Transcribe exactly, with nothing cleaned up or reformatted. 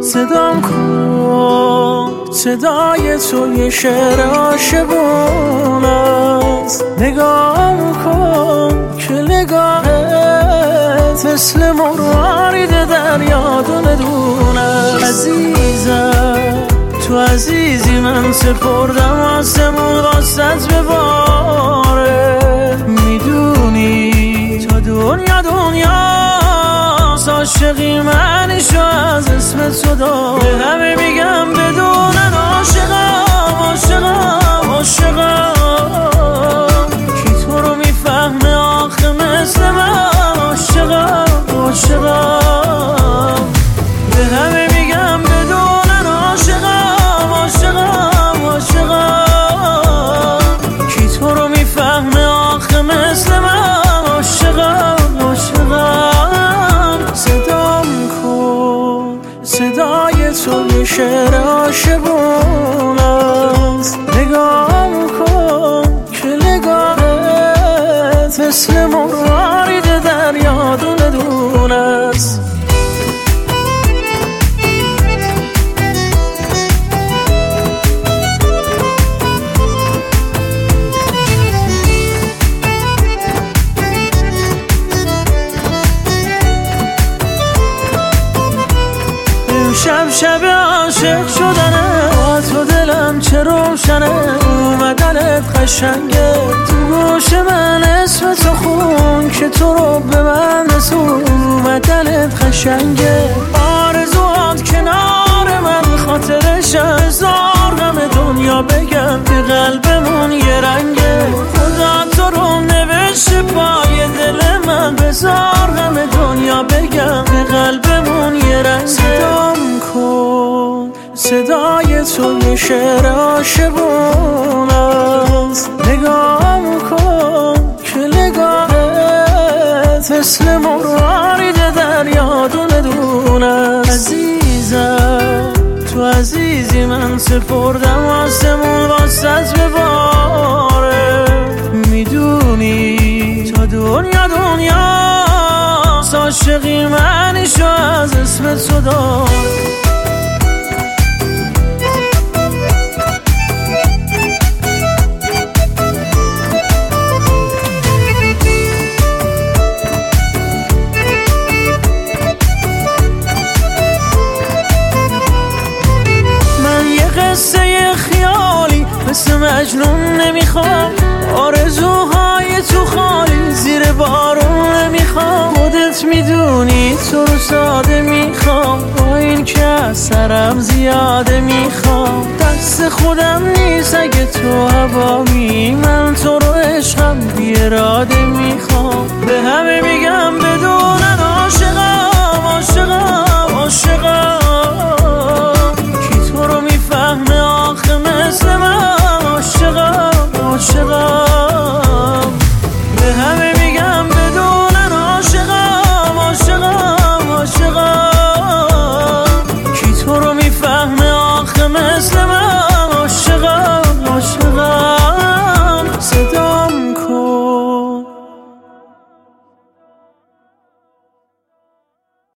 صدام کن، صدای تو یه شعر عاشقون است. نگام کن که نگاهت مثل مروارید دریا دونه دونه. عزیزم تو عزیزی، من سپردم آسمون واسط بباره. میدونی تا دنیا دنیاست، عاشقی منشو از اسم تو دار. به همه میگم بدونن عاشقم عاشقم عاشقم. کی تو رو میفهمه آخه مثل من؟ عاشقم عاشقم. به همه میگم بدونن عاشقم عاشقم عاشقم. کی تو رو میفهمه آخه مثل من؟ عاشقم عاشقم. صدام کن، صدای تو یه شعر عاشقون است. نگام کن که نگاهت مثل مروارید دریا دونه دونه است. شب شب عاشق شدنه، با تو دلم چه روشنه. اومدنت قشنگه، تو گوش من اسم تو خون که تو رو به من رسون. اومدنت قشنگه، آرزوات کنار من، خاطرش هزار غم دنیا بگم. به قلبمون یه رنگه، خدا تو رو نوشته پای دل من. بذار غم دنیا بگم، به قلبمون یه رنگه. صدام کن، صدای تو یه شعر عاشقون است. نگام کن که نگاهت مثل مروارید دریا دونه دونه است. عزیزم تو عزیزی، من سپردم آسمون واسط بباره. میدونی تا دنیا دنیاست، عاشقی منشو از اسم تو دار. قصه خیالی مثل مجنون نمیخوام، آرزوهای تو خالی زیر بارون نمیخوام. خودت میدونی تو رو ساده میخوام، با این که اثرم زیاده میخوام. دست خودم نیست اگه تو هوامی، من تو رو عشقم بی اراده میخوام.